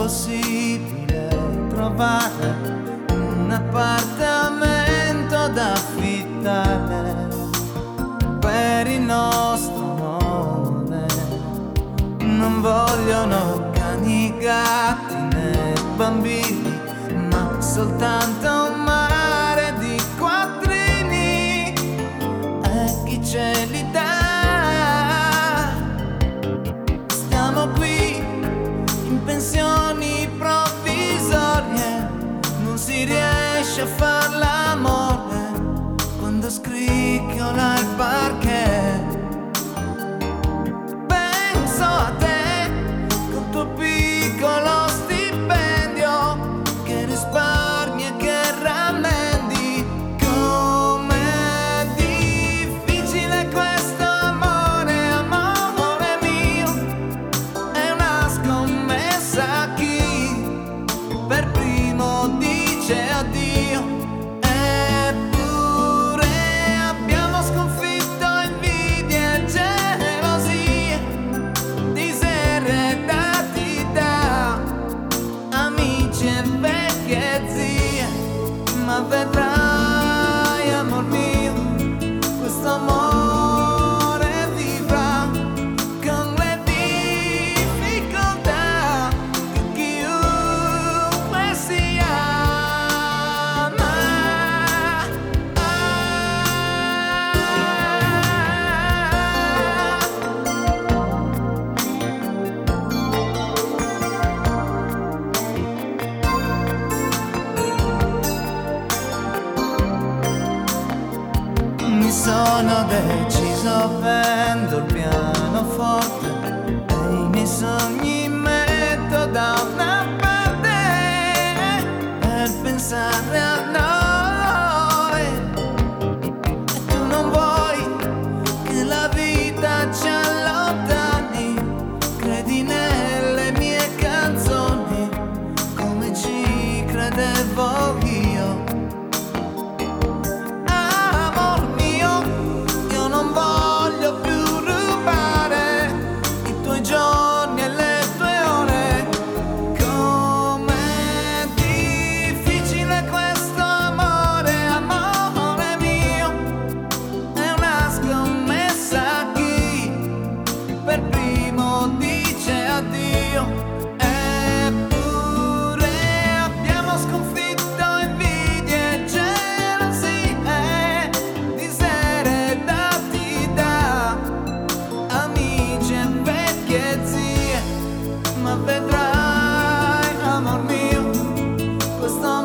possibile trovare un appartamento da affittare per il nostro amore. Non vogliono cani, gatti né bambini, ma soltanto un mare di quattrini. E chi ce li dà? Stiamo qui in pensioni provvisorie, non si riesce a far l'amore quando scricchiola il parquet. Penso a te col tuo piccolo stipendio che risparmi e che rammendi. Com'è difficile questo amore, amore mio. È una scommessa chi per primo dice addio. Eppure abbiamo sconfitto invidie e gelosie, diseredati da amici e vecchie zie. Ma vedrai, amor mio, questo amore vivrà con le difficoltà che chiunque si ama. Mi sono deciso, prendo il pianoforte e i miei sogni metto da una parte per pensare a noi. E tu non vuoi che la vita ci allontani, credi nelle mie canzoni come ci credevo io. Amor mio, io non voglio più rubare i tuoi giorni e le tue ore. Com'è difficile questo amore, amore mio. È una scommessa chi per primo dice addio. Eppure abbiamo sconfitto invidie e gelosie, diseredati da amici e vecchie zie. Ma vedrai, amor mio, questo